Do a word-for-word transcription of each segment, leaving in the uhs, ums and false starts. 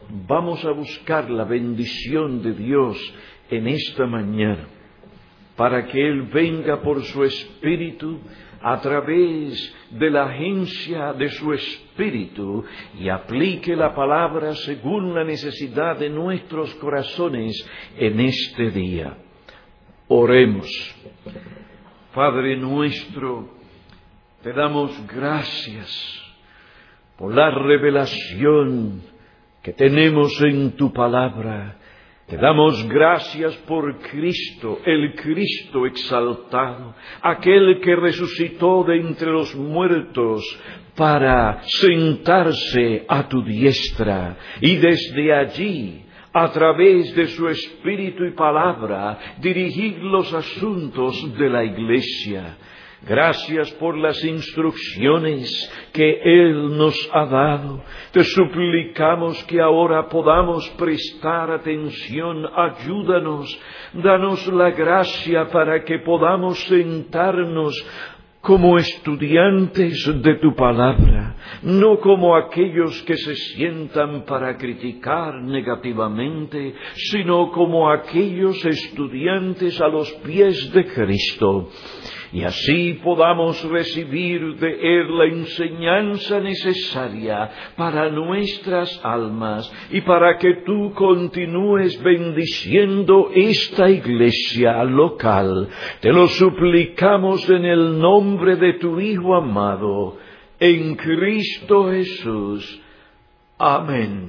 vamos a buscar la bendición de Dios en esta mañana, para que Él venga por su Espíritu a través de la agencia de su Espíritu y aplique la palabra según la necesidad de nuestros corazones en este día. Oremos. Padre nuestro, te damos gracias por la revelación que tenemos en tu palabra. Te damos gracias por Cristo, el Cristo exaltado, aquel que resucitó de entre los muertos para sentarse a tu diestra y desde allí, a través de su Espíritu y palabra, dirigir los asuntos de la Iglesia. Gracias por las instrucciones que Él nos ha dado. Te suplicamos que ahora podamos prestar atención. Ayúdanos, danos la gracia para que podamos sentarnos como estudiantes de tu palabra, no como aquellos que se sientan para criticar negativamente, sino como aquellos estudiantes a los pies de Cristo. Y así podamos recibir de Él la enseñanza necesaria para nuestras almas y para que tú continúes bendiciendo esta iglesia local. Te lo suplicamos en el nombre de tu Hijo amado, en Cristo Jesús. Amén.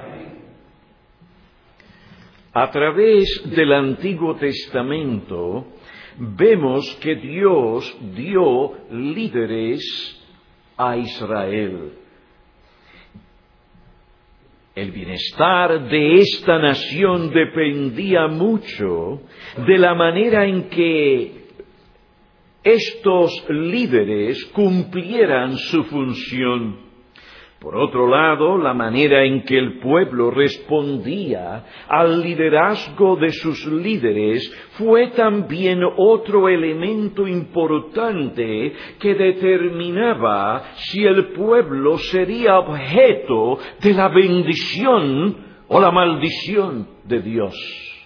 A través del Antiguo Testamento, vemos que Dios dio líderes a Israel. El bienestar de esta nación dependía mucho de la manera en que estos líderes cumplieran su función. Por otro lado, la manera en que el pueblo respondía al liderazgo de sus líderes fue también otro elemento importante que determinaba si el pueblo sería objeto de la bendición o la maldición de Dios.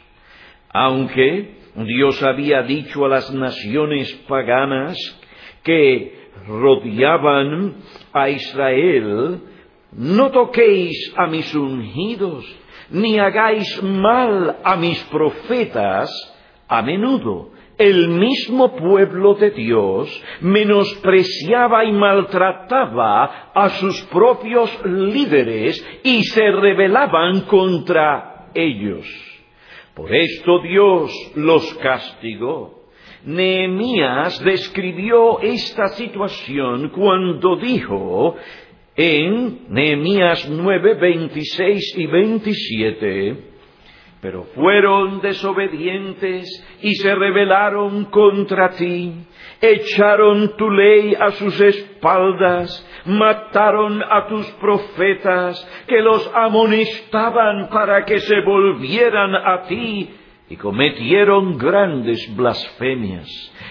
Aunque Dios había dicho a las naciones paganas que rodeaban a Israel: no toquéis a mis ungidos, ni hagáis mal a mis profetas, a menudo el mismo pueblo de Dios menospreciaba y maltrataba a sus propios líderes y se rebelaban contra ellos. Por esto Dios los castigó. Nehemías describió esta situación cuando dijo en Nehemías nueve, veintiséis y veintisiete: pero fueron desobedientes y se rebelaron contra ti, echaron tu ley a sus espaldas, mataron a tus profetas que los amonestaban para que se volvieran a ti, y cometieron grandes blasfemias.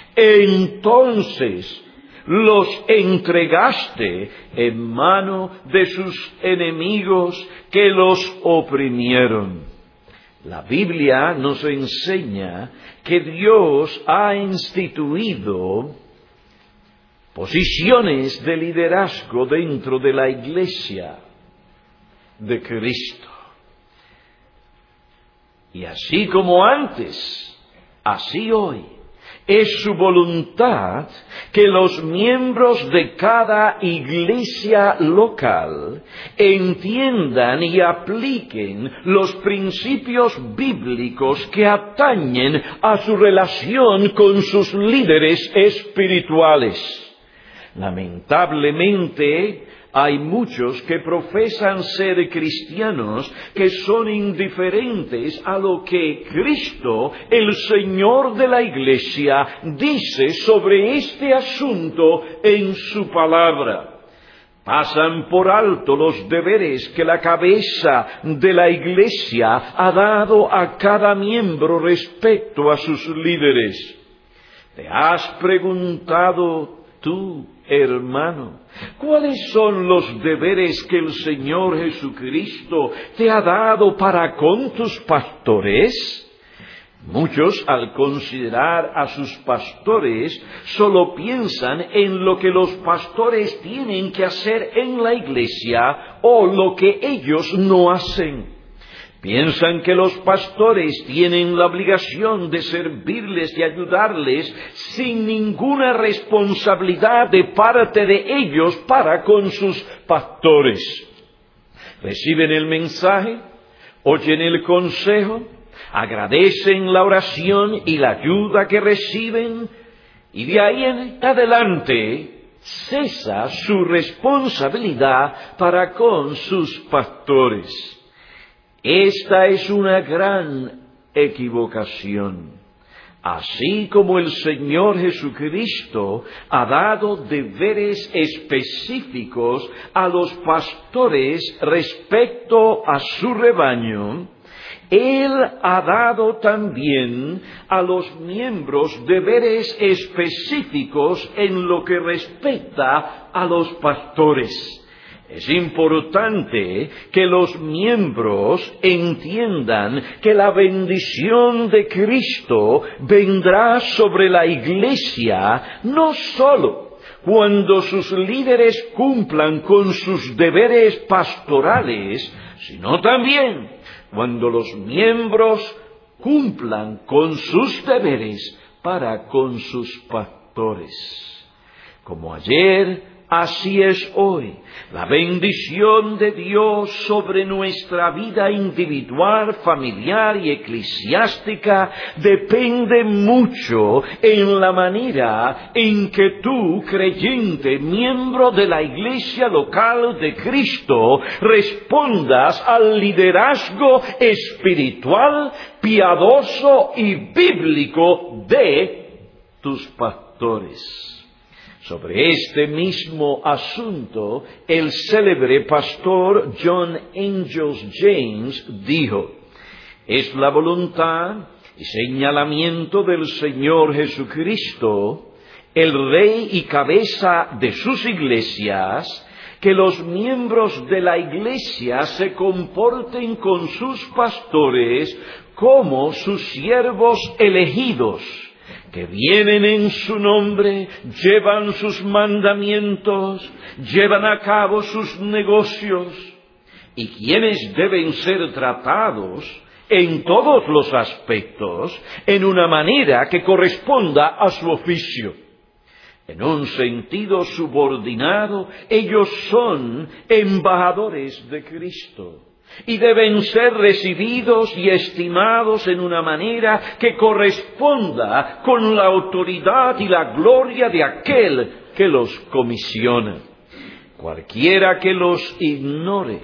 Entonces los entregaste en mano de sus enemigos que los oprimieron. La Biblia nos enseña que Dios ha instituido posiciones de liderazgo dentro de la iglesia de Cristo. Y así como antes, así hoy, es su voluntad que los miembros de cada iglesia local entiendan y apliquen los principios bíblicos que atañen a su relación con sus líderes espirituales. Lamentablemente, hay muchos que profesan ser cristianos que son indiferentes a lo que Cristo, el Señor de la Iglesia, dice sobre este asunto en su palabra. Pasan por alto los deberes que la cabeza de la Iglesia ha dado a cada miembro respecto a sus líderes. ¿Te has preguntado tú hermano? ¿Cuáles son los deberes que el Señor Jesucristo te ha dado para con tus pastores? Muchos, al considerar a sus pastores, solo piensan en lo que los pastores tienen que hacer en la iglesia o lo que ellos no hacen. Piensan que los pastores tienen la obligación de servirles y ayudarles sin ninguna responsabilidad de parte de ellos para con sus pastores. Reciben el mensaje, oyen el consejo, agradecen la oración y la ayuda que reciben, y de ahí en adelante cesa su responsabilidad para con sus pastores. Esta es una gran equivocación. Así como el Señor Jesucristo ha dado deberes específicos a los pastores respecto a su rebaño, Él ha dado también a los miembros deberes específicos en lo que respecta a los pastores. Es importante que los miembros entiendan que la bendición de Cristo vendrá sobre la Iglesia no sólo cuando sus líderes cumplan con sus deberes pastorales, sino también cuando los miembros cumplan con sus deberes para con sus pastores. Como ayer, así es hoy. La bendición de Dios sobre nuestra vida individual, familiar y eclesiástica depende mucho en la manera en que tú, creyente, miembro de la iglesia local de Cristo, respondas al liderazgo espiritual, piadoso y bíblico de tus pastores. Sobre este mismo asunto, el célebre pastor John Angels James dijo: es la voluntad y señalamiento del Señor Jesucristo, el Rey y cabeza de sus iglesias, que los miembros de la iglesia se comporten con sus pastores como sus siervos elegidos, que vienen en su nombre, llevan sus mandamientos, llevan a cabo sus negocios, y quienes deben ser tratados en todos los aspectos en una manera que corresponda a su oficio. En un sentido subordinado, ellos son embajadores de Cristo y deben ser recibidos y estimados en una manera que corresponda con la autoridad y la gloria de aquel que los comisiona. Cualquiera que los ignore,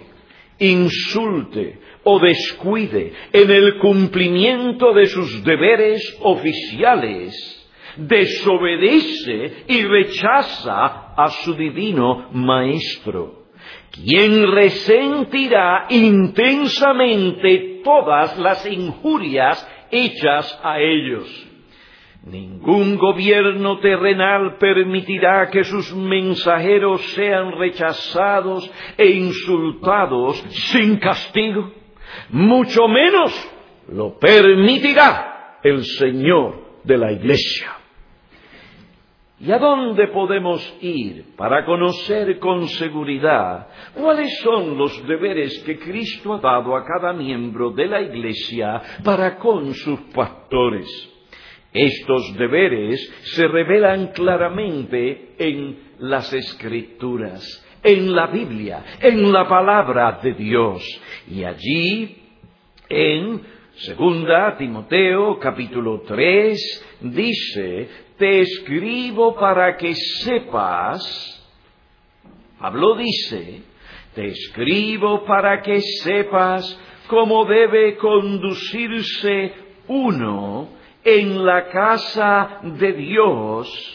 insulte o descuide en el cumplimiento de sus deberes oficiales, desobedece y rechaza a su divino Maestro, quien resentirá intensamente todas las injurias hechas a ellos. Ningún gobierno terrenal permitirá que sus mensajeros sean rechazados e insultados sin castigo. Mucho menos lo permitirá el Señor de la Iglesia. ¿Y a dónde podemos ir para conocer con seguridad cuáles son los deberes que Cristo ha dado a cada miembro de la Iglesia para con sus pastores? Estos deberes se revelan claramente en las Escrituras, en la Biblia, en la palabra de Dios. Y allí, en Segunda Timoteo capítulo tres, dice: te escribo para que sepas, Pablo dice, te escribo para que sepas cómo debe conducirse uno en la casa de Dios,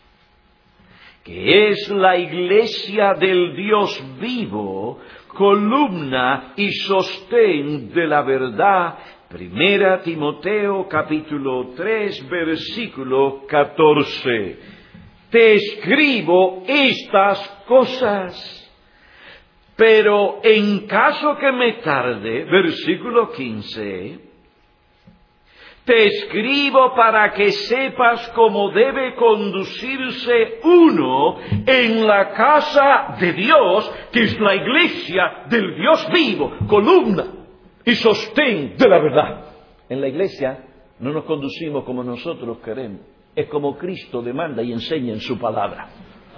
que es la iglesia del Dios vivo, columna y sostén de la verdad. Primera Timoteo capítulo tres, versículo catorce. te escribo estas cosas. Pero en caso que me tarde, versículo quince, te escribo para que sepas cómo debe conducirse uno en la casa de Dios, que es la iglesia del Dios vivo, columna y sostén de la verdad. En la iglesia no nos conducimos como nosotros queremos, es como Cristo demanda y enseña en su palabra.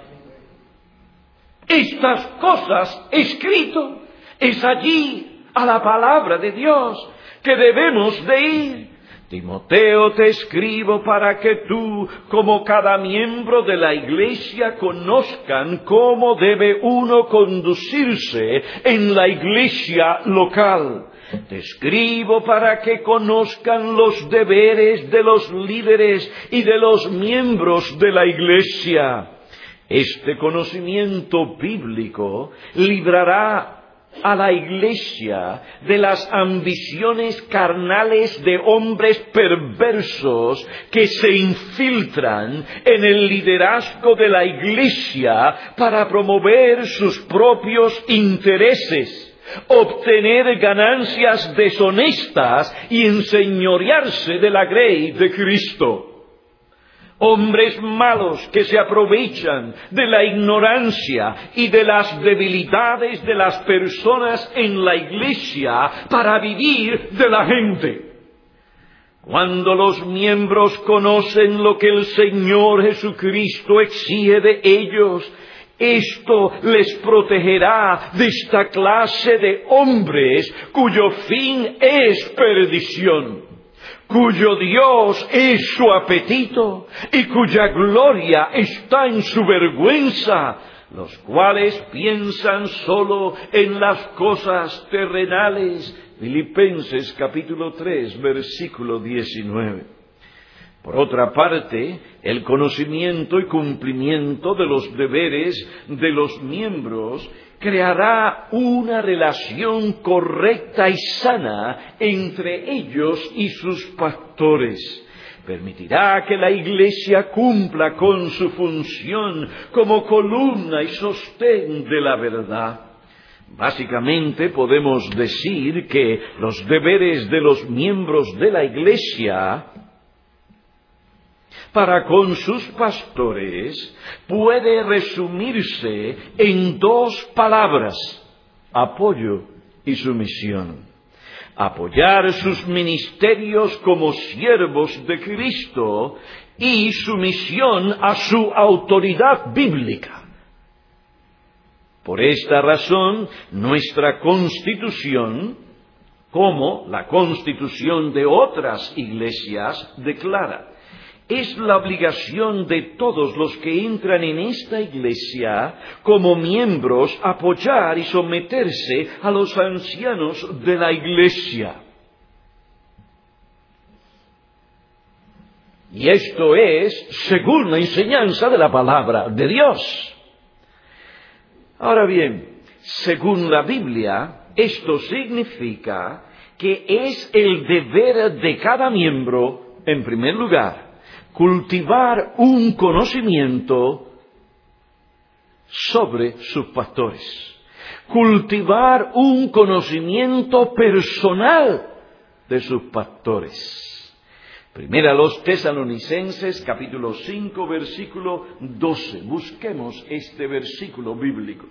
Estas cosas escrito es allí a la palabra de Dios que debemos de ir. Timoteo, te escribo para que tú, como cada miembro de la iglesia, conozcan cómo debe uno conducirse en la iglesia local. Te escribo para que conozcan los deberes de los líderes y de los miembros de la iglesia. Este conocimiento bíblico librará a la iglesia de las ambiciones carnales de hombres perversos que se infiltran en el liderazgo de la iglesia para promover sus propios intereses, obtener ganancias deshonestas y enseñorearse de la grey de Cristo. Hombres malos que se aprovechan de la ignorancia y de las debilidades de las personas en la iglesia para vivir de la gente. Cuando los miembros conocen lo que el Señor Jesucristo exige de ellos, esto les protegerá de esta clase de hombres cuyo fin es perdición, cuyo Dios es su apetito y cuya gloria está en su vergüenza, los cuales piensan solo en las cosas terrenales. Filipenses capítulo tres, versículo diecinueve. Por otra parte, el conocimiento y cumplimiento de los deberes de los miembros creará una relación correcta y sana entre ellos y sus pastores. Permitirá que la iglesia cumpla con su función como columna y sostén de la verdad. Básicamente podemos decir que los deberes de los miembros de la iglesia para con sus pastores puede resumirse en dos palabras: apoyo y sumisión. Apoyar sus ministerios como siervos de Cristo y sumisión a su autoridad bíblica. Por esta razón, nuestra Constitución, como la Constitución de otras iglesias, declara: es la obligación de todos los que entran en esta iglesia como miembros apoyar y someterse a los ancianos de la iglesia. Y esto es según la enseñanza de la palabra de Dios. Ahora bien, según la Biblia, esto significa que es el deber de cada miembro, en primer lugar, cultivar un conocimiento sobre sus pastores, cultivar un conocimiento personal de sus pastores. Primera a los Tesalonicenses, capítulo cinco, versículo doce. Busquemos este versículo bíblico.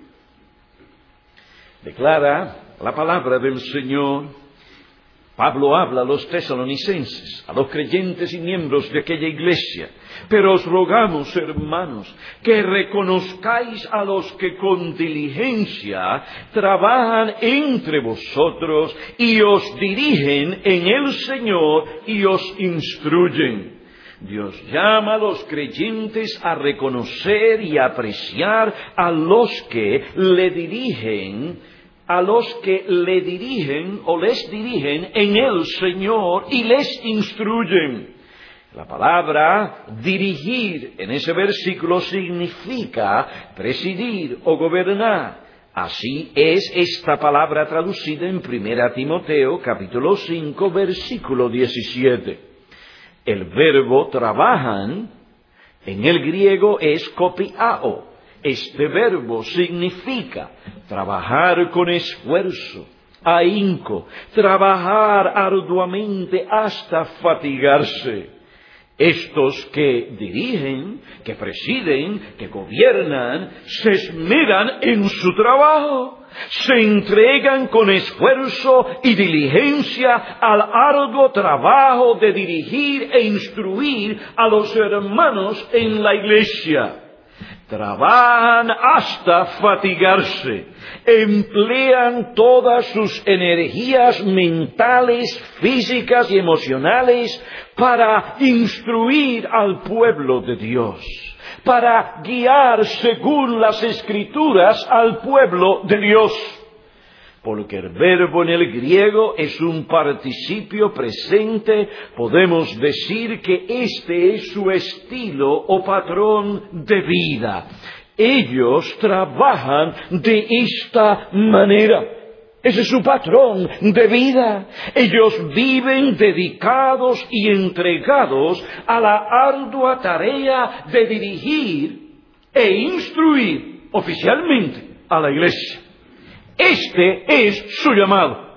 Declara la palabra del Señor. Pablo habla a los tesalonicenses, a los creyentes y miembros de aquella iglesia: pero os rogamos, hermanos, que reconozcáis a los que con diligencia trabajan entre vosotros y os dirigen en el Señor y os instruyen. Dios llama a los creyentes a reconocer y apreciar a los que le dirigen, a los que le dirigen o les dirigen en el Señor y les instruyen. La palabra dirigir en ese versículo significa presidir o gobernar. Así es esta palabra traducida en Primera Timoteo capítulo cinco versículo diecisiete. El verbo trabajan En el griego es kopiao. Este verbo significa trabajar con esfuerzo, ahínco, trabajar arduamente hasta fatigarse. Estos que dirigen, que presiden, que gobiernan, se esmeran en su trabajo, se entregan con esfuerzo y diligencia al arduo trabajo de dirigir e instruir a los hermanos en la iglesia. Trabajan hasta fatigarse, emplean todas sus energías mentales, físicas y emocionales para instruir al pueblo de Dios, para guiar según las Escrituras al pueblo de Dios. Porque el verbo en el griego es un participio presente, podemos decir que este es su estilo o patrón de vida. Ellos trabajan de esta manera. Ese es su patrón de vida. Ellos viven dedicados y entregados a la ardua tarea de dirigir e instruir oficialmente a la iglesia. Este es su llamado.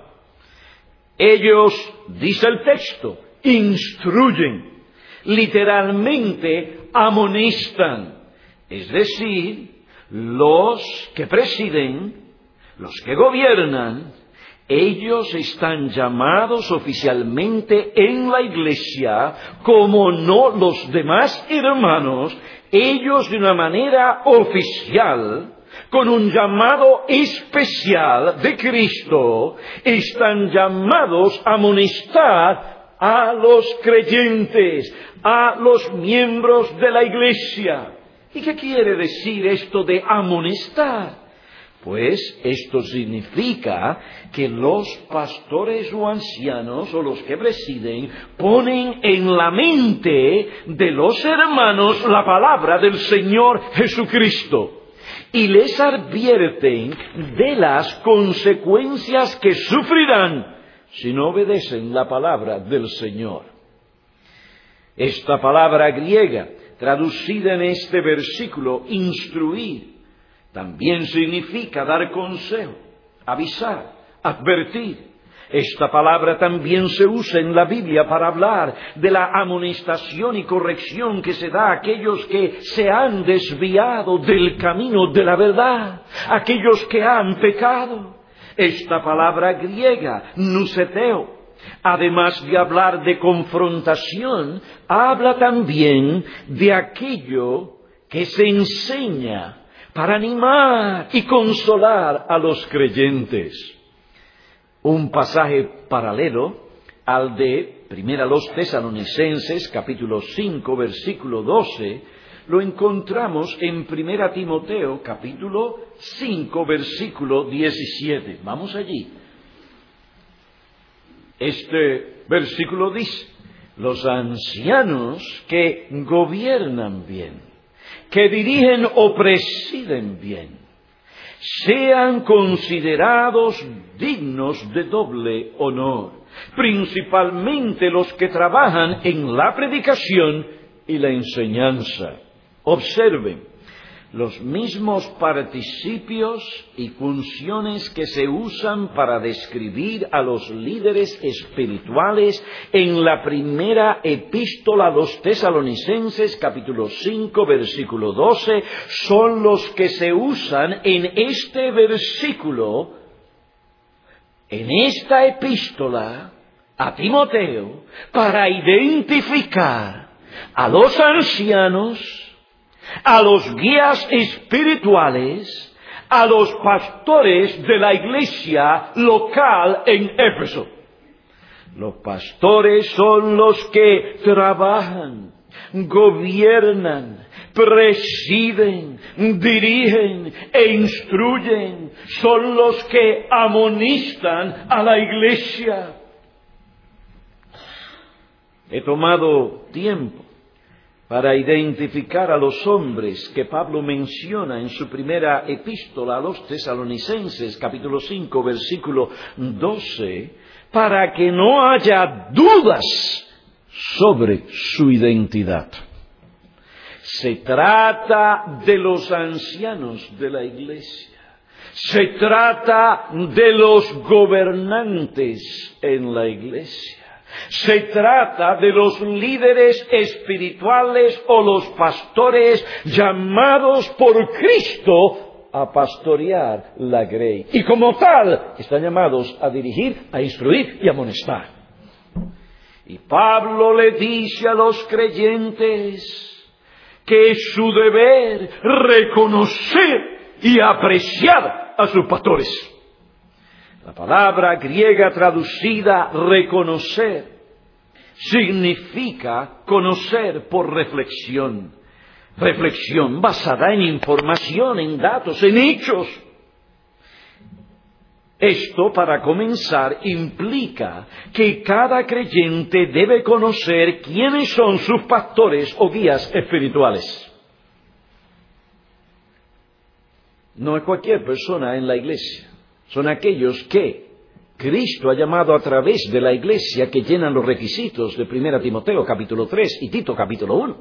Ellos, dice el texto, instruyen, literalmente amonestan. Es decir, los que presiden, los que gobiernan, ellos están llamados oficialmente en la iglesia, como no los demás hermanos, ellos de una manera oficial, con un llamado especial de Cristo, están llamados a amonestar a los creyentes, a los miembros de la iglesia. ¿Y qué quiere decir esto de amonestar? Pues esto significa que los pastores o ancianos o los que presiden ponen en la mente de los hermanos la palabra del Señor Jesucristo. Y les advierten de las consecuencias que sufrirán si no obedecen la palabra del Señor. Esta palabra griega, traducida en este versículo, instruir, también significa dar consejo, avisar, advertir. Esta palabra también se usa en la Biblia para hablar de la amonestación y corrección que se da a aquellos que se han desviado del camino de la verdad, aquellos que han pecado. Esta palabra griega, nuseteo, además de hablar de confrontación, habla también de aquello que se enseña para animar y consolar a los creyentes. Un pasaje paralelo al de Primera los Tesalonicenses, capítulo cinco, versículo doce, lo encontramos en Primera Timoteo, capítulo cinco, versículo diecisiete. Vamos allí. Este versículo dice: los ancianos que gobiernan bien, que dirigen o presiden bien, sean considerados dignos de doble honor, principalmente los que trabajan en la predicación y la enseñanza. Observen, los mismos participios y funciones que se usan para describir a los líderes espirituales en la primera epístola a los Tesalonicenses, capítulo cinco, versículo doce, son los que se usan en este versículo, en esta epístola a Timoteo, para identificar a los ancianos, a los guías espirituales, a los pastores de la iglesia local en Éfeso. Los pastores son los que trabajan, gobiernan, presiden, dirigen e instruyen. Son los que amonestan a la iglesia. He tomado tiempo para identificar a los hombres que Pablo menciona en su primera epístola a los Tesalonicenses, capítulo cinco, versículo doce, para que no haya dudas sobre su identidad. Se trata de los ancianos de la iglesia. Se trata de los gobernantes en la iglesia. Se trata de los líderes espirituales o los pastores llamados por Cristo a pastorear la grey. Y como tal, están llamados a dirigir, a instruir y a amonestar. Y Pablo le dice a los creyentes que es su deber reconocer y apreciar a sus pastores. La palabra griega traducida reconocer significa conocer por reflexión. Reflexión basada en información, en datos, en hechos. Esto, para comenzar, implica que cada creyente debe conocer quiénes son sus pastores o guías espirituales. No es cualquier persona en la iglesia. Son aquellos que Cristo ha llamado a través de la iglesia, que llenan los requisitos de primera Timoteo capítulo tres y Tito capítulo uno.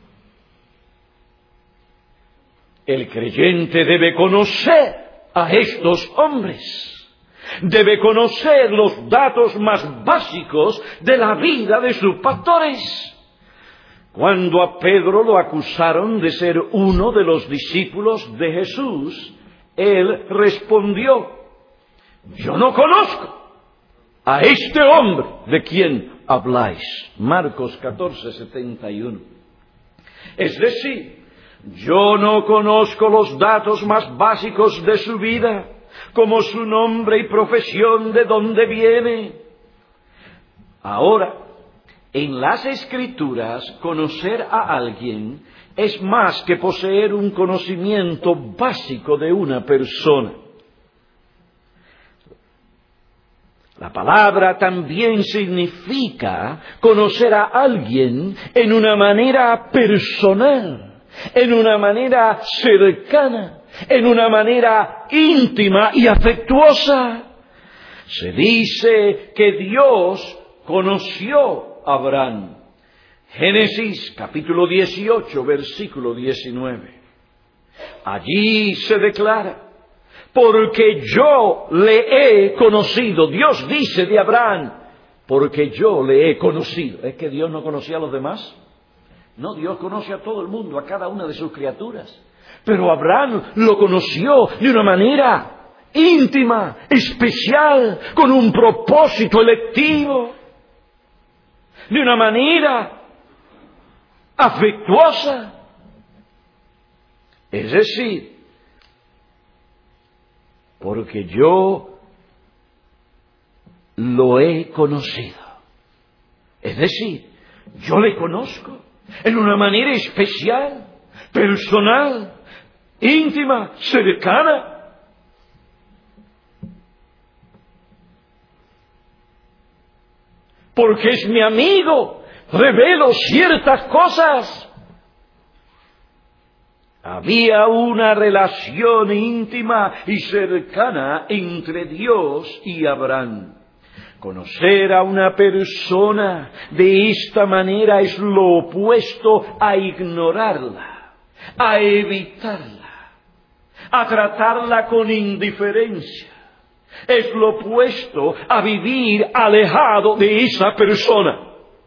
El creyente debe conocer a estos hombres. Debe conocer los datos más básicos de la vida de sus pastores. Cuando a Pedro lo acusaron de ser uno de los discípulos de Jesús, él respondió: yo no conozco a este hombre de quien habláis. Marcos catorce, setenta y uno. Es decir, yo no conozco los datos más básicos de su vida, como su nombre y profesión, de dónde viene. Ahora, en las Escrituras, conocer a alguien es más que poseer un conocimiento básico de una persona. La palabra también significa conocer a alguien en una manera personal, en una manera cercana, en una manera íntima y afectuosa. Se dice que Dios conoció a Abraham. Génesis capítulo dieciocho, versículo diecinueve. Allí se declara: porque yo le he conocido. Dios dice de Abraham: porque yo le he conocido. ¿Es que Dios no conocía a los demás? No, Dios conoce a todo el mundo, a cada una de sus criaturas. Pero Abraham lo conoció de una manera íntima, especial, con un propósito electivo, de una manera afectuosa. Es decir, porque yo lo he conocido. Es decir, yo le conozco en una manera especial, personal, íntima, cercana. Porque es mi amigo, revelo ciertas cosas. Había una relación íntima y cercana entre Dios y Abraham. Conocer a una persona de esta manera es lo opuesto a ignorarla, a evitarla, a tratarla con indiferencia. Es lo opuesto a vivir alejado de esa persona.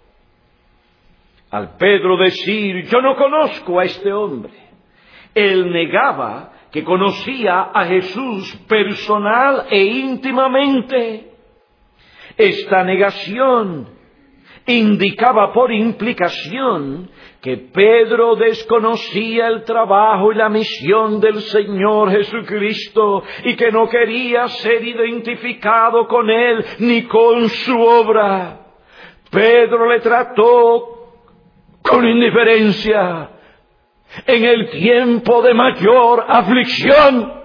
Al Pedro decir: yo no conozco a este hombre, él negaba que conocía a Jesús personal e íntimamente. Esta negación indicaba por implicación que Pedro desconocía el trabajo y la misión del Señor Jesucristo y que no quería ser identificado con Él ni con su obra. Pedro le trató con indiferencia en el tiempo de mayor aflicción.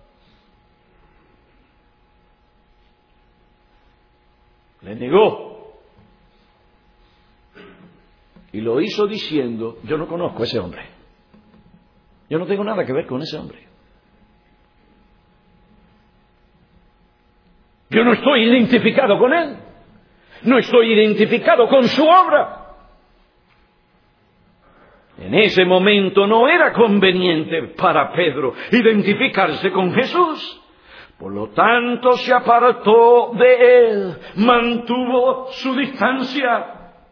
Le negó. Y lo hizo diciendo: yo no conozco a ese hombre. Yo no tengo nada que ver con ese hombre. Yo no estoy identificado con él. No estoy identificado con su obra. En ese momento no era conveniente para Pedro identificarse con Jesús. Por lo tanto, se apartó de él, mantuvo su distancia.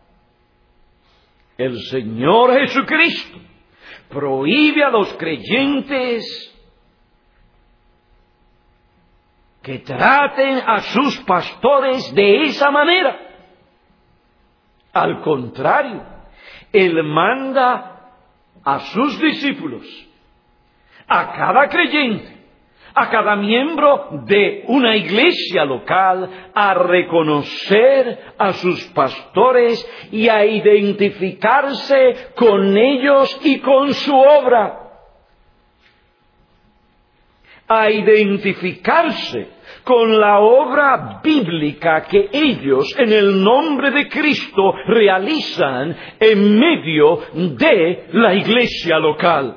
El Señor Jesucristo prohíbe a los creyentes que traten a sus pastores de esa manera. Al contrario, Él manda a sus discípulos, a cada creyente, a cada miembro de una iglesia local, a reconocer a sus pastores y a identificarse con ellos y con su obra. A identificarse con la obra bíblica que ellos, en el nombre de Cristo, realizan en medio de la iglesia local.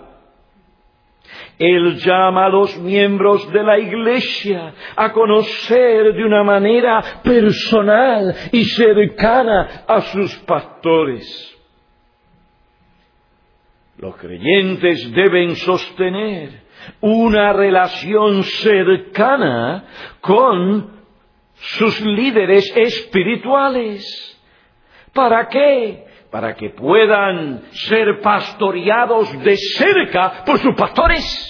Él llama a los miembros de la iglesia a conocer de una manera personal y cercana a sus pastores. Los creyentes deben sostener una relación cercana con sus líderes espirituales. ¿Para qué? Para que puedan ser pastoreados de cerca por sus pastores.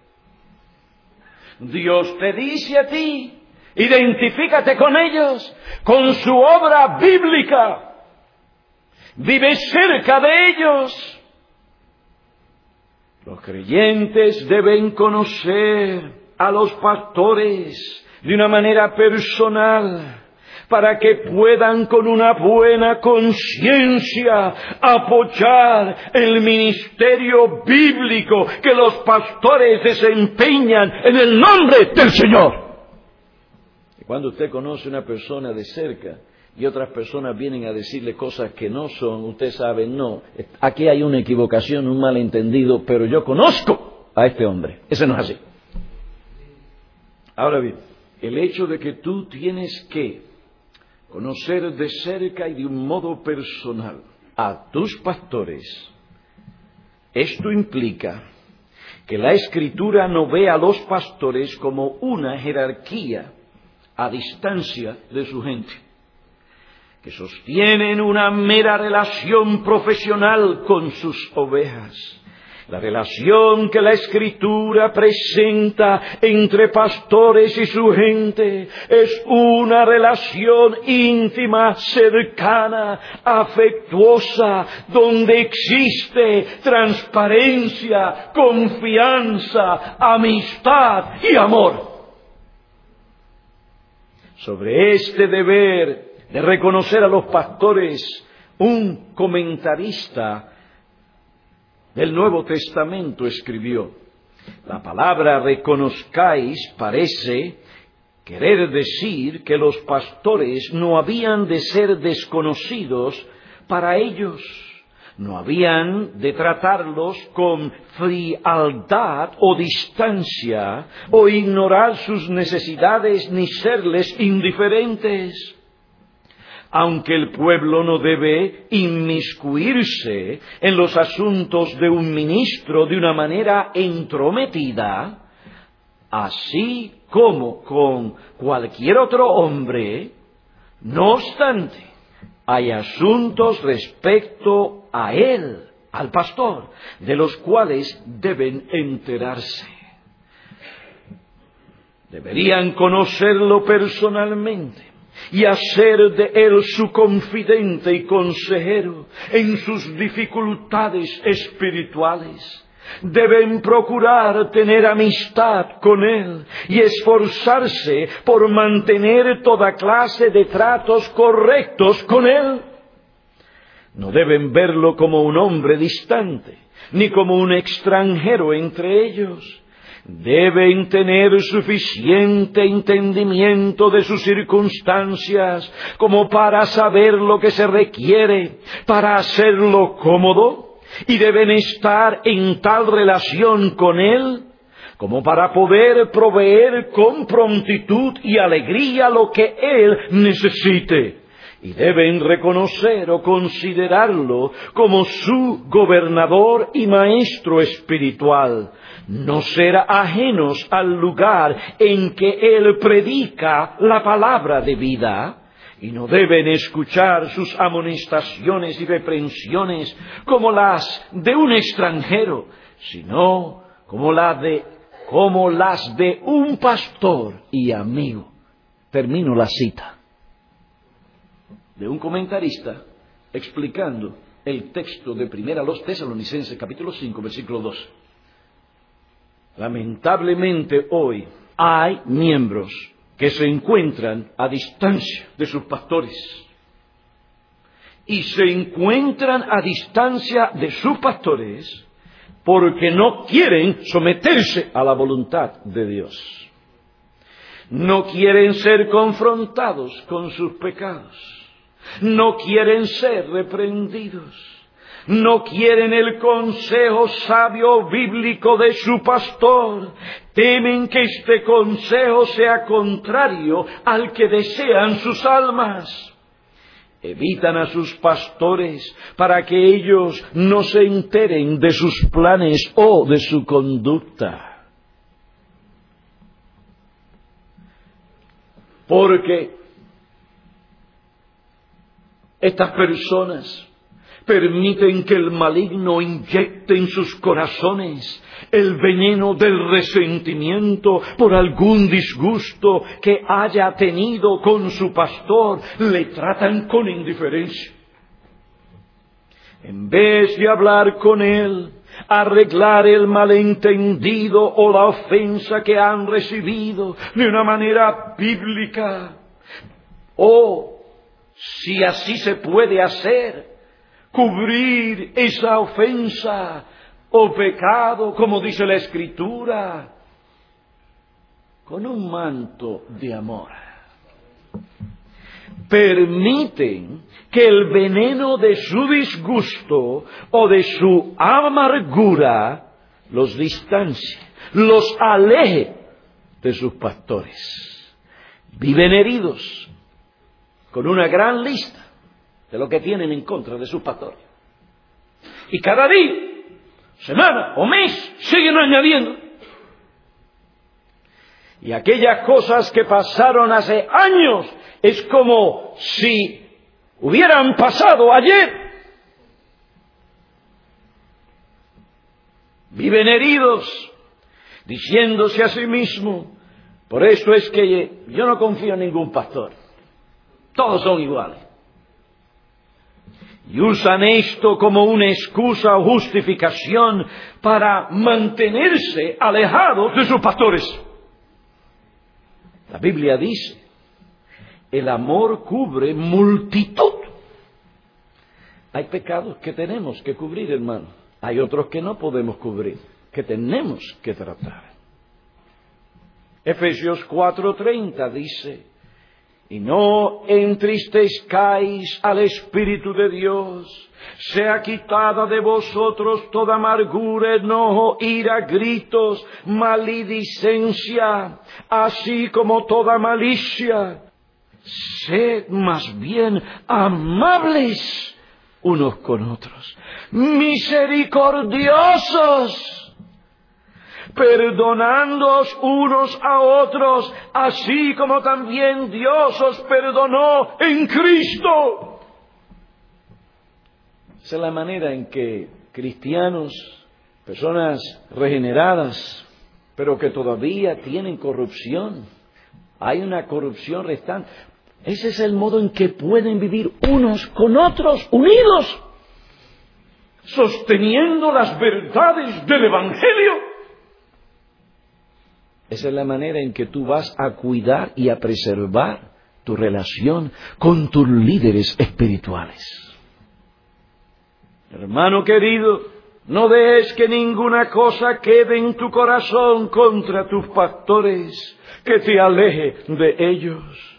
Dios te dice a ti, identifícate con ellos, con su obra bíblica. Vive cerca de ellos. Los creyentes deben conocer a los pastores de una manera personal, para que puedan con una buena conciencia apoyar el ministerio bíblico que los pastores desempeñan en el nombre del Señor. Cuando usted conoce a una persona de cerca y otras personas vienen a decirle cosas que no son, usted sabe, no, aquí hay una equivocación, un malentendido, pero yo conozco a este hombre. Ese no es así. Ahora bien, el hecho de que tú tienes que conocer de cerca y de un modo personal a tus pastores, esto implica que la Escritura no ve a los pastores como una jerarquía a distancia de su gente, que sostienen una mera relación profesional con sus ovejas. La relación que la Escritura presenta entre pastores y su gente es una relación íntima, cercana, afectuosa, donde existe transparencia, confianza, amistad y amor. Sobre este deber de reconocer a los pastores, un comentarista del Nuevo Testamento escribió: la palabra reconozcáis parece querer decir que los pastores no habían de ser desconocidos para ellos, no habían de tratarlos con frialdad o distancia, o ignorar sus necesidades ni serles indiferentes. Aunque el pueblo no debe inmiscuirse en los asuntos de un ministro de una manera entrometida, así como con cualquier otro hombre, no obstante, hay asuntos respecto a él, al pastor, de los cuales deben enterarse. Deberían conocerlo personalmente y hacer de él su confidente y consejero en sus dificultades espirituales. Deben procurar tener amistad con él y esforzarse por mantener toda clase de tratos correctos con él. No deben verlo como un hombre distante, ni como un extranjero entre ellos. Deben tener suficiente entendimiento de sus circunstancias como para saber lo que se requiere para hacerlo cómodo, y deben estar en tal relación con él como para poder proveer con prontitud y alegría lo que él necesite, y deben reconocer o considerarlo como su gobernador y maestro espiritual. No ser ajenos al lugar en que él predica la palabra de vida, y no deben escuchar sus amonestaciones y reprensiones como las de un extranjero, sino como la de, como las de un pastor y amigo. Termino la cita de un comentarista explicando el texto de Primera a los Tesalonicenses, capítulo cinco, versículo dos. Lamentablemente hoy hay miembros que se encuentran a distancia de sus pastores y se encuentran a distancia de sus pastores porque no quieren someterse a la voluntad de Dios. No quieren ser confrontados con sus pecados. No quieren ser reprendidos. No quieren el consejo sabio bíblico de su pastor. Temen que este consejo sea contrario al que desean sus almas. Evitan a sus pastores para que ellos no se enteren de sus planes o de su conducta. Porque estas personas permiten que el maligno inyecte en sus corazones el veneno del resentimiento por algún disgusto que haya tenido con su pastor. Le tratan con indiferencia. En vez de hablar con él, arreglar el malentendido o la ofensa que han recibido de una manera bíblica, o, si así se puede hacer, cubrir esa ofensa o pecado, como dice la Escritura, con un manto de amor. Permiten que el veneno de su disgusto o de su amargura los distancie, los aleje de sus pastores. Viven heridos con una gran lista de lo que tienen en contra de sus pastores. Y cada día, semana o mes, siguen añadiendo. Y aquellas cosas que pasaron hace años es como si hubieran pasado ayer. Viven heridos, diciéndose a sí mismos, por eso es que yo no confío en ningún pastor. Todos son iguales. Y usan esto como una excusa o justificación para mantenerse alejados de sus pastores. La Biblia dice, el amor cubre multitud. Hay pecados que tenemos que cubrir, hermano. Hay otros que no podemos cubrir, que tenemos que tratar. Efesios cuatro treinta dice, y no entristezcáis al Espíritu de Dios, sea quitada de vosotros toda amargura, enojo, ira, gritos, maledicencia, así como toda malicia. Sed más bien amables unos con otros, misericordiosos, perdonándoos unos a otros, así como también Dios os perdonó en Cristo. Esa es la manera en que cristianos, personas regeneradas, pero que todavía tienen corrupción, hay una corrupción restante. Ese es el modo en que pueden vivir unos con otros, unidos, sosteniendo las verdades del Evangelio. Esa es la manera en que tú vas a cuidar y a preservar tu relación con tus líderes espirituales. Hermano querido, no dejes que ninguna cosa quede en tu corazón contra tus pastores, que te aleje de ellos.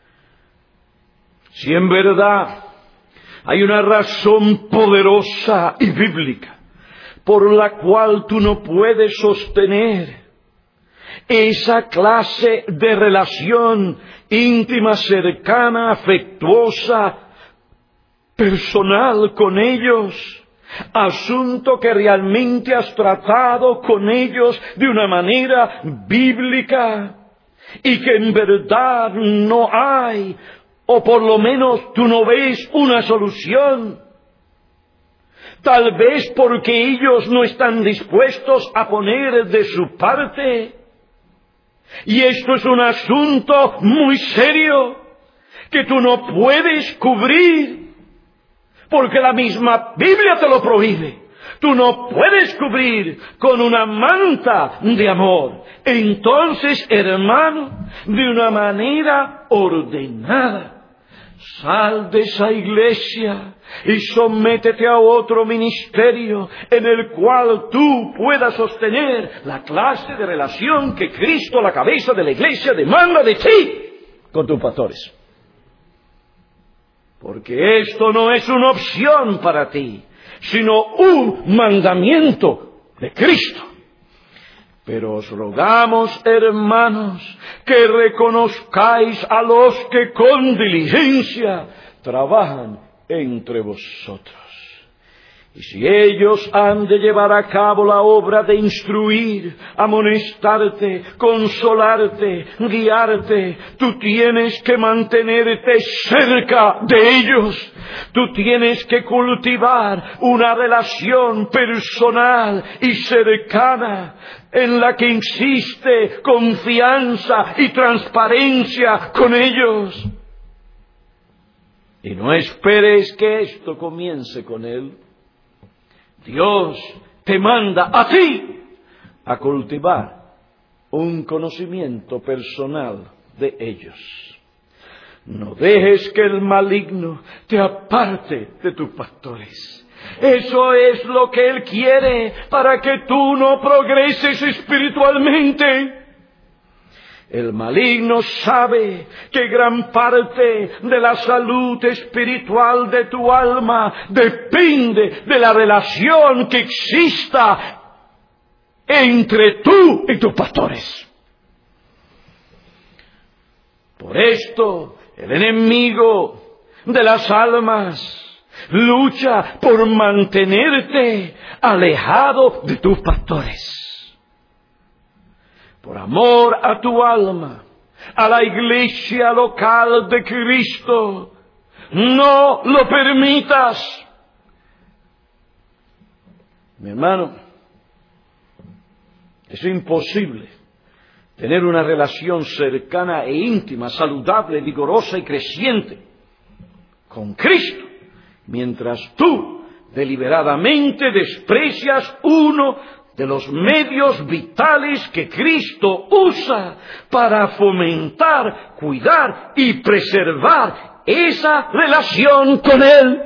Si en verdad hay una razón poderosa y bíblica por la cual tú no puedes sostener esa clase de relación íntima, cercana, afectuosa, personal con ellos. Asunto que realmente has tratado con ellos de una manera bíblica y que en verdad no hay, o por lo menos tú no ves una solución. Tal vez porque ellos no están dispuestos a poner de su parte. Y esto es un asunto muy serio que tú no puedes cubrir, porque la misma Biblia te lo prohíbe. Tú no puedes cubrir con una manta de amor. Entonces, hermano, de una manera ordenada, sal de esa iglesia y sométete a otro ministerio en el cual tú puedas sostener la clase de relación que Cristo, la cabeza de la iglesia, demanda de ti con tus pastores. Porque esto no es una opción para ti, sino un mandamiento de Cristo. Pero os rogamos, hermanos, que reconozcáis a los que con diligencia trabajan entre vosotros. Y si ellos han de llevar a cabo la obra de instruir, amonestarte, consolarte, guiarte, tú tienes que mantenerte cerca de ellos. Tú tienes que cultivar una relación personal y cercana en la que existe confianza y transparencia con ellos. Y no esperes que esto comience con él. Dios te manda a ti a cultivar un conocimiento personal de ellos. No dejes que el maligno te aparte de tus pastores. Eso es lo que él quiere para que tú no progreses espiritualmente. El maligno sabe que gran parte de la salud espiritual de tu alma depende de la relación que exista entre tú y tus pastores. Por esto, el enemigo de las almas lucha por mantenerte alejado de tus pastores. Por amor a tu alma, a la iglesia local de Cristo, no lo permitas. Mi hermano, es imposible tener una relación cercana e íntima, saludable, vigorosa y creciente con Cristo, mientras tú deliberadamente desprecias uno de los medios vitales que Cristo usa para fomentar, cuidar y preservar esa relación con Él.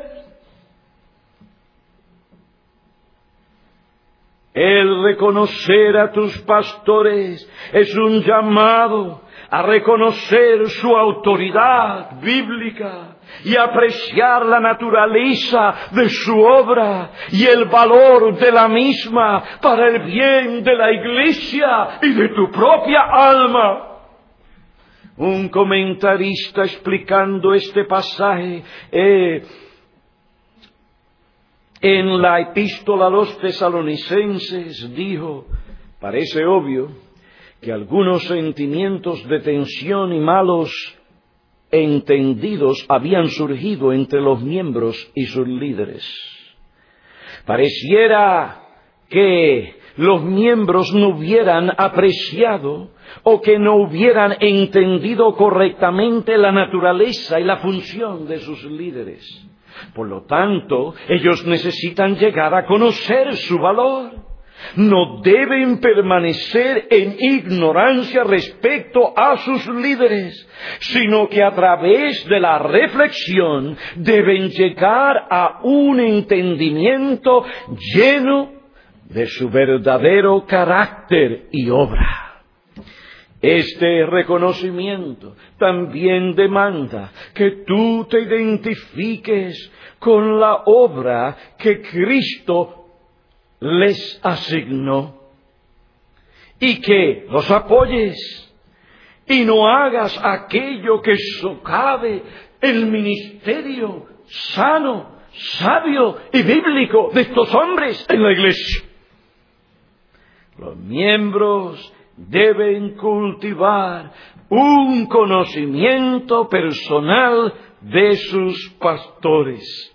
El reconocer a tus pastores es un llamado a reconocer su autoridad bíblica y apreciar la naturaleza de su obra y el valor de la misma para el bien de la iglesia y de tu propia alma. Un comentarista explicando este pasaje eh, en la epístola a los tesalonicenses dijo: parece obvio que algunos sentimientos de tensión y malos entendidos habían surgido entre los miembros y sus líderes. Pareciera que los miembros no hubieran apreciado o que no hubieran entendido correctamente la naturaleza y la función de sus líderes. Por lo tanto, ellos necesitan llegar a conocer su valor. No deben permanecer en ignorancia respecto a sus líderes, sino que a través de la reflexión deben llegar a un entendimiento lleno de su verdadero carácter y obra. Este reconocimiento también demanda que tú te identifiques con la obra que Cristo les asignó. y que los apoyes, y no hagas aquello que socave el ministerio sano, sabio y bíblico de estos hombres en la iglesia. Los miembros deben cultivar un conocimiento personal de sus pastores.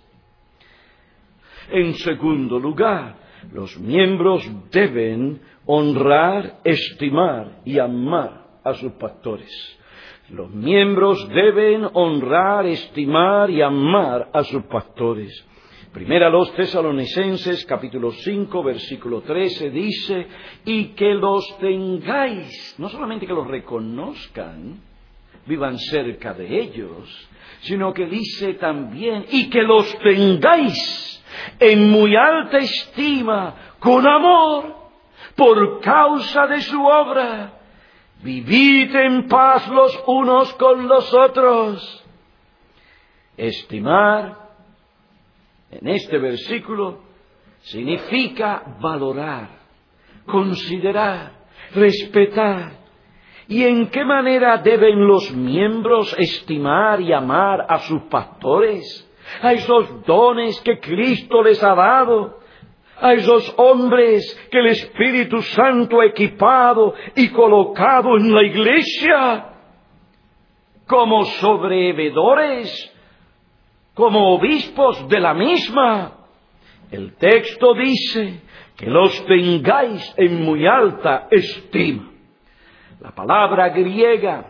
En segundo lugar, los miembros deben honrar, estimar y amar a sus pastores. Los miembros deben honrar, estimar y amar a sus pastores. Primera a los Tesalonicenses, capítulo cinco, versículo trece, dice, y que los tengáis, no solamente que los reconozcan, vivan cerca de ellos, sino que dice también, y que los tengáis en muy alta estima, con amor, por causa de su obra. Vivid en paz los unos con los otros. Estimar, en este versículo, significa valorar, considerar, respetar. ¿Y en qué manera deben los miembros estimar y amar a sus pastores? A esos dones que Cristo les ha dado, a esos hombres que el Espíritu Santo ha equipado y colocado en la iglesia, como sobrevedores, como obispos de la misma. El texto dice que los tengáis en muy alta estima. La palabra griega,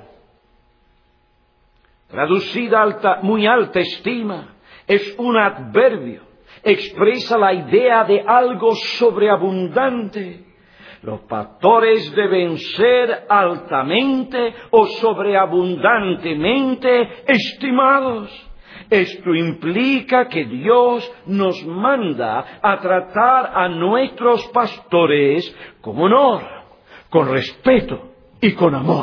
traducida alta, muy alta estima, es un adverbio, expresa la idea de algo sobreabundante. Los pastores deben ser altamente o sobreabundantemente estimados. Esto implica que Dios nos manda a tratar a nuestros pastores con honor, con respeto y con amor.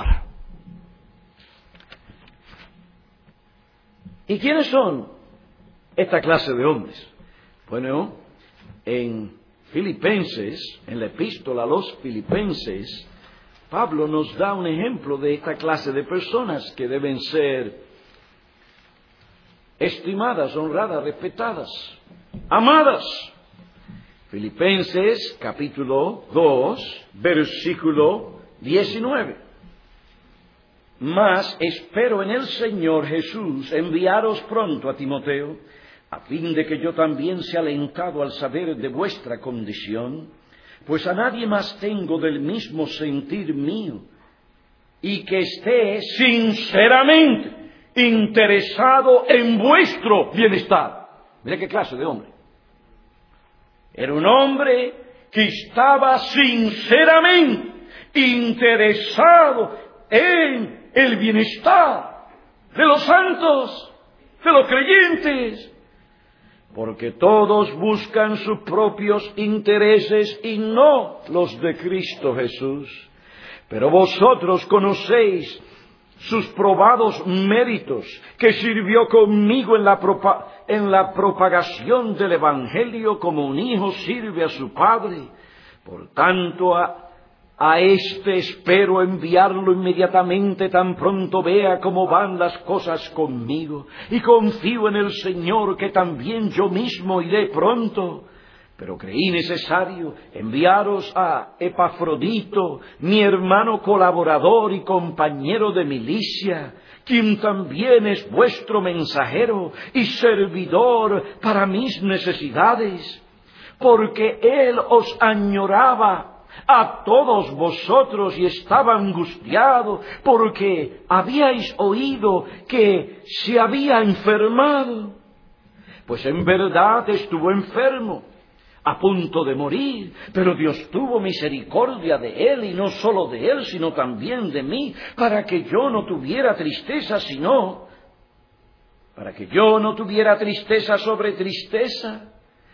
¿Y quiénes son esta clase de hombres? Bueno, en Filipenses, en la epístola a los Filipenses, Pablo nos da un ejemplo de esta clase de personas que deben ser estimadas, honradas, respetadas, amadas. Filipenses capítulo dos, versículo diecinueve. Mas espero en el Señor Jesús enviaros pronto a Timoteo, a fin de que yo también sea alentado al saber de vuestra condición, pues a nadie más tengo del mismo sentir mío, y que esté sinceramente interesado en vuestro bienestar. Mira qué clase de hombre. Era un hombre que estaba sinceramente interesado en el bienestar de los santos, de los creyentes, porque todos buscan sus propios intereses y no los de Cristo Jesús. Pero vosotros conocéis sus probados méritos, que sirvió conmigo en la, propa- en la propagación del Evangelio como un hijo sirve a su padre. Por tanto, a, a éste espero enviarlo inmediatamente tan pronto vea cómo van las cosas conmigo, y confío en el Señor que también yo mismo iré pronto. Pero creí necesario enviaros a Epafrodito, mi hermano colaborador y compañero de milicia, quien también es vuestro mensajero y servidor para mis necesidades, porque él os añoraba a todos vosotros y estaba angustiado porque habíais oído que se había enfermado. Pues en verdad estuvo enfermo, a punto de morir, pero Dios tuvo misericordia de él, y no solo de él, sino también de mí, para que yo no tuviera tristeza, sino para que yo no tuviera tristeza sobre tristeza.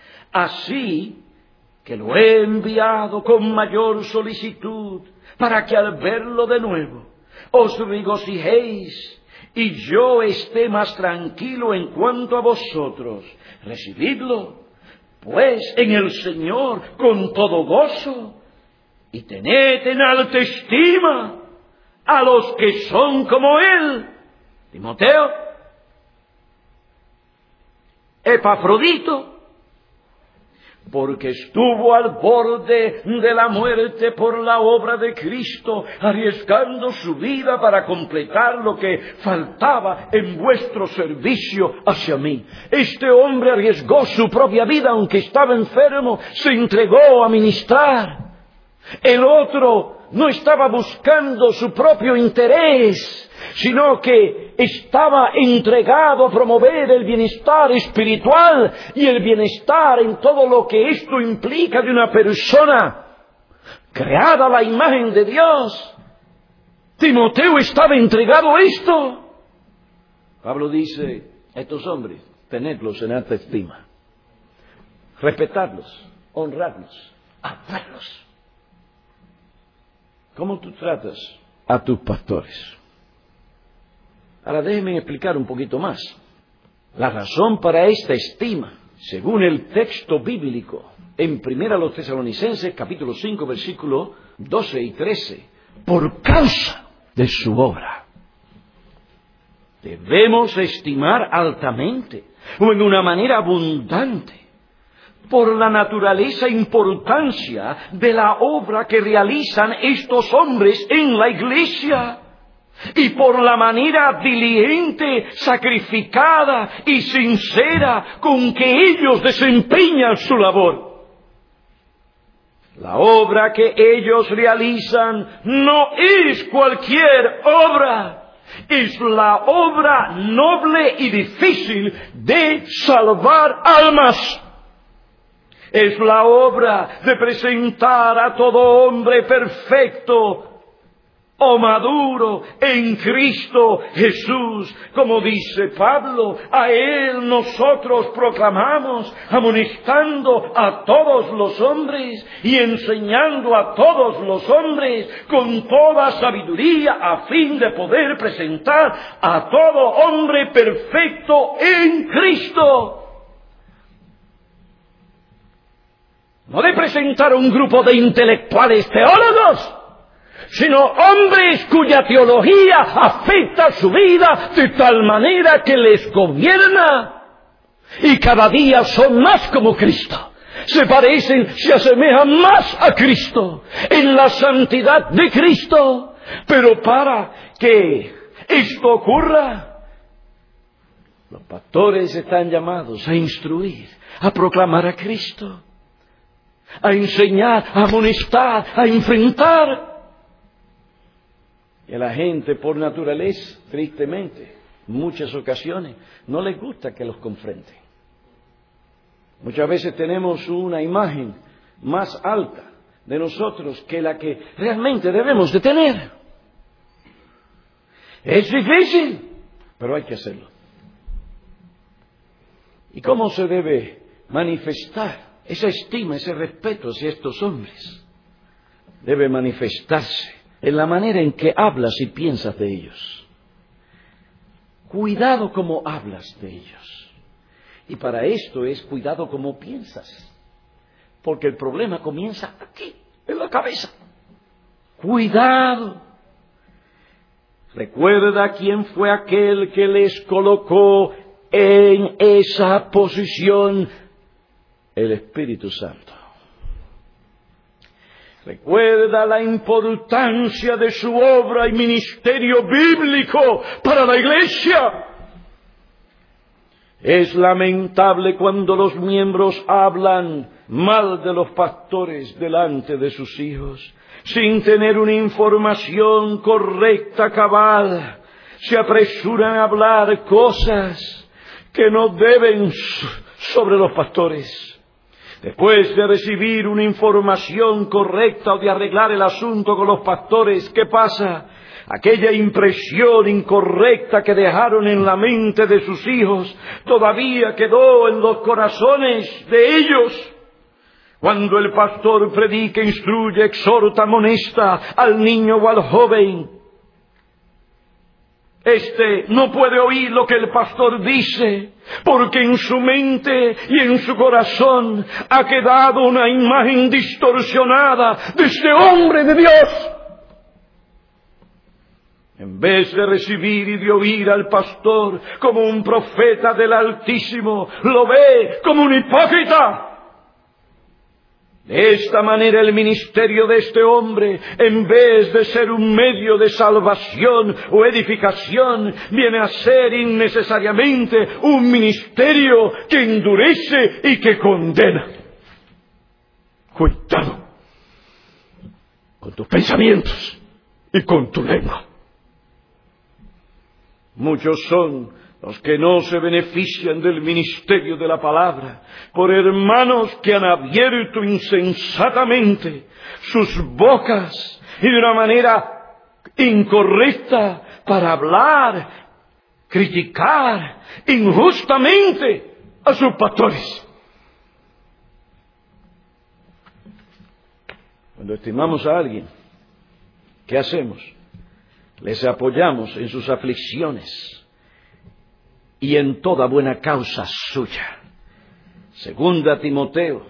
Así que lo he enviado con mayor solicitud, para que al verlo de nuevo os regocijéis, y yo esté más tranquilo en cuanto a vosotros. Recibidlo pues en el Señor con todo gozo, y tened en alta estima a los que son como él. Timoteo, Epafrodito, porque estuvo al borde de la muerte por la obra de Cristo, arriesgando su vida para completar lo que faltaba en vuestro servicio hacia mí. Este hombre arriesgó su propia vida, aunque estaba enfermo, se entregó a ministrar. El otro no estaba buscando su propio interés, sino que estaba entregado a promover el bienestar espiritual y el bienestar en todo lo que esto implica de una persona creada a la imagen de Dios. Timoteo estaba entregado a esto. Pablo dice, estos hombres, tenedlos en alta estima, respetadlos, honradlos, amarlos. ¿Cómo tú tratas a tus pastores? Ahora déjenme explicar un poquito más. La razón para esta estima, según el texto bíblico, en Primera a los Tesalonicenses, capítulo cinco, versículos doce y trece, por causa de su obra. Debemos estimar altamente, o en una manera abundante, por la naturaleza e importancia de la obra que realizan estos hombres en la iglesia, y por la manera diligente, sacrificada y sincera con que ellos desempeñan su labor. La obra que ellos realizan no es cualquier obra, es la obra noble y difícil de salvar almas. Es la obra de presentar a todo hombre perfecto o maduro en Cristo Jesús. Como dice Pablo, a Él nosotros proclamamos, amonestando a todos los hombres y enseñando a todos los hombres con toda sabiduría, a fin de poder presentar a todo hombre perfecto en Cristo. No de presentar a un grupo de intelectuales teólogos, sino hombres cuya teología afecta su vida de tal manera que les gobierna. Y cada día son más como Cristo. Se parecen, se asemejan más a Cristo, en la santidad de Cristo. Pero para que esto ocurra, los pastores están llamados a instruir, a proclamar a Cristo, a enseñar, a amonestar, a enfrentar. Y a la gente, por naturaleza, tristemente, en muchas ocasiones, no les gusta que los confronten. Muchas veces tenemos una imagen más alta de nosotros que la que realmente debemos de tener. Es difícil, pero hay que hacerlo. ¿Y cómo se debe manifestar esa estima, ese respeto hacia estos hombres? Debe manifestarse en la manera en que hablas y piensas de ellos. Cuidado cómo hablas de ellos. Y para esto es cuidado cómo piensas. Porque el problema comienza aquí, en la cabeza. Cuidado. Recuerda quién fue aquel que les colocó en esa posición: el Espíritu Santo. Recuerda la importancia de su obra y ministerio bíblico para la iglesia. Es lamentable cuando los miembros hablan mal de los pastores delante de sus hijos, sin tener una información correcta, cabal. Se apresuran a hablar cosas que no deben sobre los pastores. Después de recibir una información correcta o de arreglar el asunto con los pastores, ¿qué pasa? Aquella impresión incorrecta que dejaron en la mente de sus hijos todavía quedó en los corazones de ellos. Cuando el pastor predica, instruye, exhorta, amonesta al niño o al joven, Este no puede oír lo que el pastor dice, porque en su mente y en su corazón ha quedado una imagen distorsionada de este hombre de Dios. En vez de recibir y de oír al pastor como un profeta del Altísimo, lo ve como un hipócrita. De esta manera el ministerio de este hombre, en vez de ser un medio de salvación o edificación, viene a ser innecesariamente un ministerio que endurece y que condena. Cuidado con tus pensamientos y con tu lengua. Muchos son los que no se benefician del ministerio de la palabra, por hermanos que han abierto insensatamente sus bocas y de una manera incorrecta para hablar, criticar injustamente a sus pastores. Cuando estimamos a alguien, ¿qué hacemos? Les apoyamos en sus aflicciones y en toda buena causa suya. Segunda Timoteo,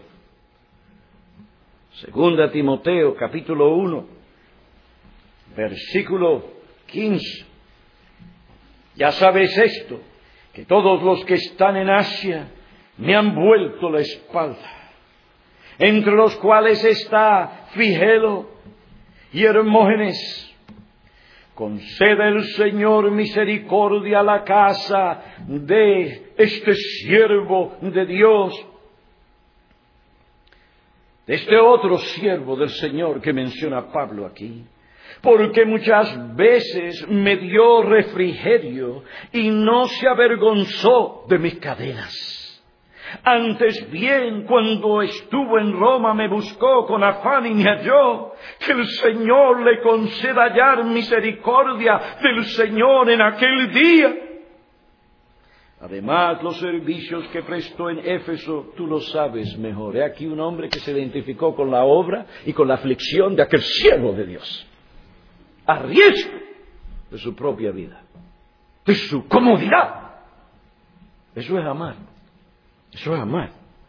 Segunda Timoteo, capítulo uno, versículo quince. Ya sabes esto, que todos los que están en Asia me han vuelto la espalda, entre los cuales está Figelo y Hermógenes. Conceda el Señor misericordia a la casa de este siervo de Dios, de este otro siervo del Señor que menciona Pablo aquí, porque muchas veces me dio refrigerio y no se avergonzó de mis cadenas. Antes bien, cuando estuvo en Roma me buscó con afán y me halló. Que el Señor le conceda hallar misericordia del Señor en aquel día. Además, los servicios que prestó en Éfeso, tú lo sabes mejor. He aquí un hombre que se identificó con la obra y con la aflicción de aquel siervo de Dios, a riesgo de su propia vida, de su comodidad. Eso es amar. Eso es amar.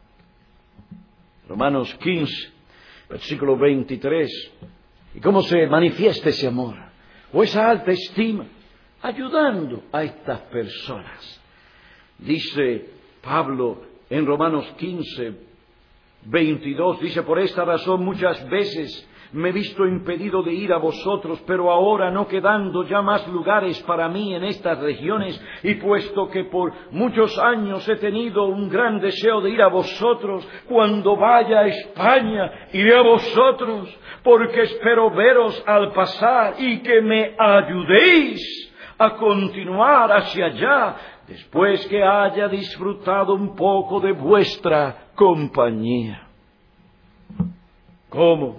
Romanos quince, versículo veintitrés. ¿Y cómo se manifiesta ese amor? O esa alta estima, ayudando a estas personas. Dice Pablo en Romanos quince, veintidós, dice: por esta razón muchas veces me he visto impedido de ir a vosotros, pero ahora no quedando ya más lugares para mí en estas regiones, y puesto que por muchos años he tenido un gran deseo de ir a vosotros, cuando vaya a España iré a vosotros, porque espero veros al pasar y que me ayudéis a continuar hacia allá, después que haya disfrutado un poco de vuestra compañía. ¿Cómo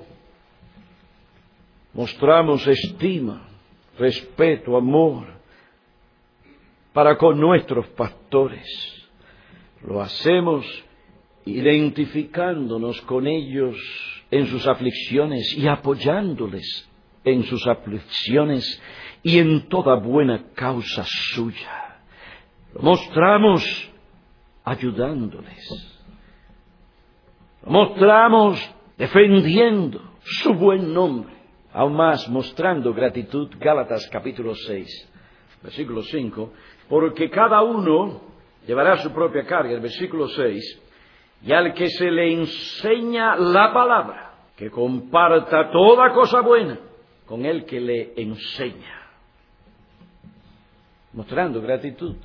mostramos estima, respeto, amor para con nuestros pastores? Lo hacemos identificándonos con ellos en sus aflicciones y apoyándoles en sus aflicciones y en toda buena causa suya. Lo mostramos ayudándoles. Lo mostramos defendiendo su buen nombre. Aún más mostrando gratitud. Gálatas capítulo seis, versículo cinco. Porque cada uno llevará su propia carga, el versículo seis. Y al que se le enseña la palabra, que comparta toda cosa buena con el que le enseña. Mostrando gratitud.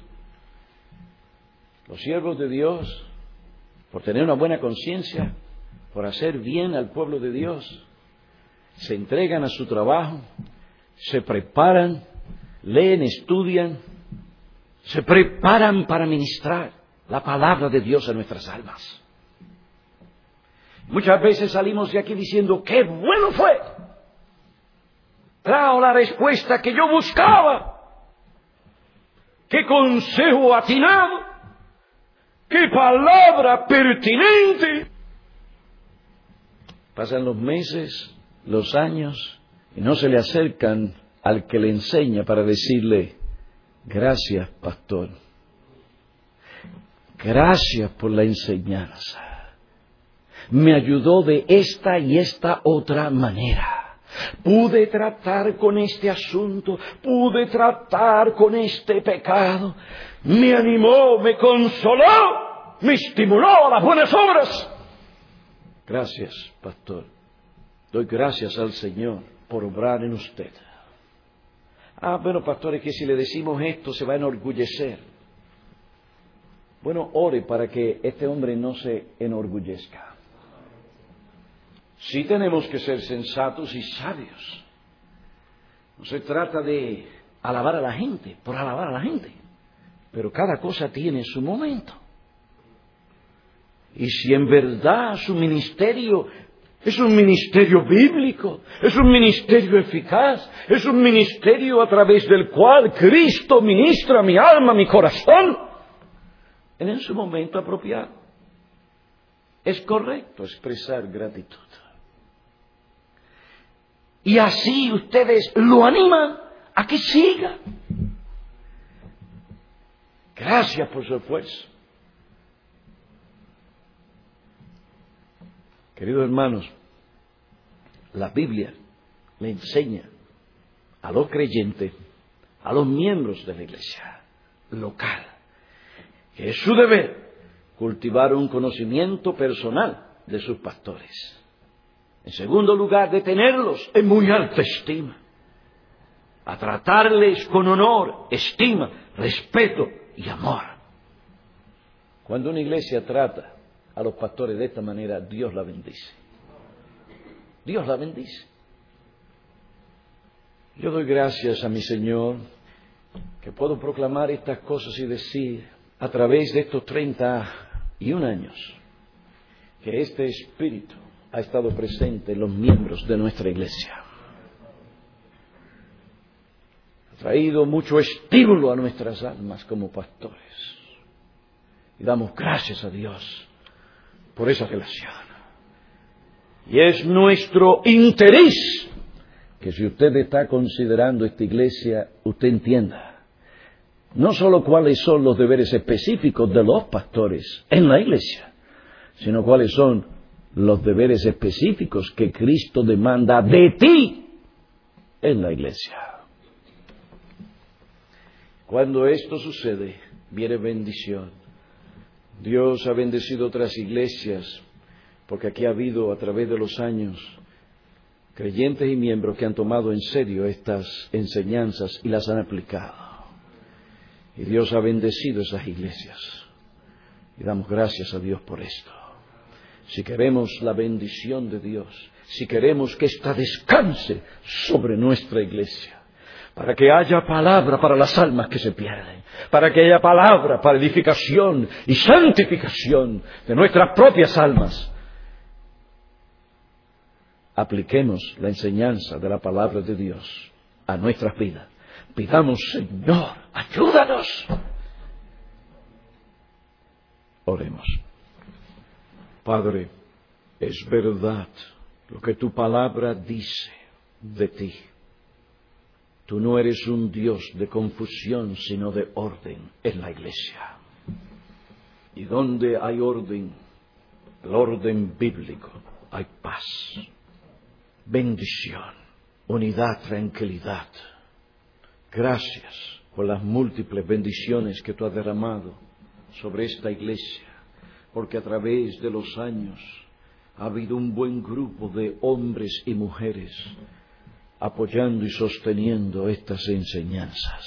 Los siervos de Dios, por tener una buena conciencia, por hacer bien al pueblo de Dios, se entregan a su trabajo, se preparan, leen, estudian, se preparan para ministrar la palabra de Dios a nuestras almas. Muchas veces salimos de aquí diciendo: ¡qué bueno fue! Trajo la respuesta que yo buscaba. ¡Qué consejo atinado! ¡Qué palabra pertinente! Pasan los meses, los años, y no se le acercan al que le enseña para decirle: Gracias, pastor. Gracias por la enseñanza. Me ayudó de esta y esta otra manera. Pude tratar con este asunto, pude tratar con este pecado. Me animó, me consoló, me estimuló a las buenas obras. Gracias, pastor. Doy gracias al Señor por obrar en usted. Ah, bueno, pastor, es que si le decimos esto se va a enorgullecer. Bueno, ore para que este hombre no se enorgullezca. Sí tenemos que ser sensatos y sabios. No se trata de alabar a la gente, por alabar a la gente. Pero cada cosa tiene su momento. Y si en verdad su ministerio es un ministerio bíblico, es un ministerio eficaz, es un ministerio a través del cual Cristo ministra mi alma, mi corazón, en su momento apropiado, es correcto expresar gratitud. Y así ustedes lo animan a que siga. Gracias por su esfuerzo. Queridos hermanos, la Biblia le enseña a los creyentes, a los miembros de la iglesia local, que es su deber cultivar un conocimiento personal de sus pastores. En segundo lugar, de tenerlos en muy alta estima, a tratarles con honor, estima, respeto y amor. Cuando una iglesia trata a los pastores de esta manera, Dios la bendice. Dios la bendice. Yo doy gracias a mi Señor que puedo proclamar estas cosas y decir a través de estos treinta y un años que este espíritu ha estado presente en los miembros de nuestra iglesia. Ha traído mucho estímulo a nuestras almas como pastores. Y damos gracias a Dios por esa relación. Y es nuestro interés que si usted está considerando esta iglesia, usted entienda no solo cuáles son los deberes específicos de los pastores en la iglesia, sino cuáles son los deberes específicos que Cristo demanda de ti en la iglesia. Cuando esto sucede, viene bendición. Dios ha bendecido otras iglesias, porque aquí ha habido a través de los años creyentes y miembros que han tomado en serio estas enseñanzas y las han aplicado. Y Dios ha bendecido esas iglesias. Y damos gracias a Dios por esto. Si queremos la bendición de Dios, si queremos que ésta descanse sobre nuestra iglesia, para que haya palabra para las almas que se pierden, para que haya palabra para edificación y santificación de nuestras propias almas, apliquemos la enseñanza de la palabra de Dios a nuestras vidas. Pidamos, Señor, ayúdanos. Oremos. Padre, es verdad lo que tu palabra dice de ti. Tú no eres un Dios de confusión, sino de orden en la iglesia. Y donde hay orden, el orden bíblico, hay paz, bendición, unidad, tranquilidad. Gracias por las múltiples bendiciones que tú has derramado sobre esta iglesia, porque a través de los años ha habido un buen grupo de hombres y mujeres apoyando y sosteniendo estas enseñanzas.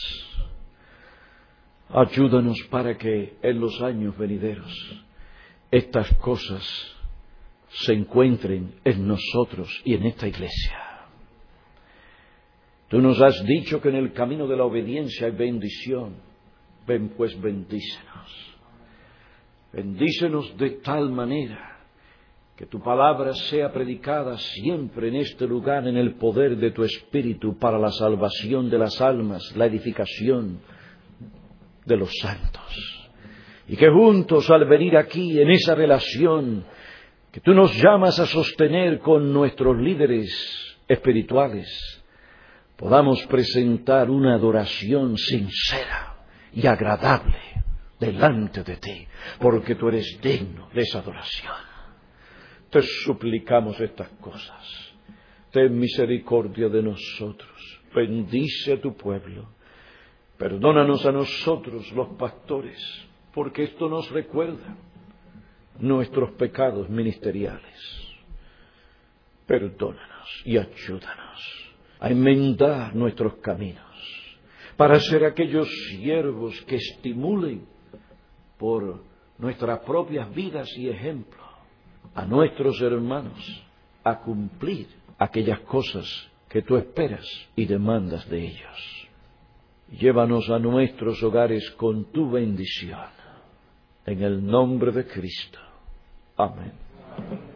Ayúdanos para que en los años venideros estas cosas se encuentren en nosotros y en esta iglesia. Tú nos has dicho que en el camino de la obediencia hay bendición. Ven pues, bendícenos. Bendícenos de tal manera que tu palabra sea predicada siempre en este lugar en el poder de tu Espíritu para la salvación de las almas, la edificación de los santos. Y que juntos al venir aquí en esa relación que tú nos llamas a sostener con nuestros líderes espirituales, podamos presentar una adoración sincera y agradable delante de ti, porque tú eres digno de esa adoración. Te suplicamos estas cosas. Ten misericordia de nosotros. Bendice a tu pueblo. Perdónanos a nosotros, los pastores, porque esto nos recuerda nuestros pecados ministeriales. Perdónanos y ayúdanos a enmendar nuestros caminos, para ser aquellos siervos que estimulen por nuestras propias vidas y ejemplo a nuestros hermanos a cumplir aquellas cosas que tú esperas y demandas de ellos. Llévanos a nuestros hogares con tu bendición. En el nombre de Cristo. Amén.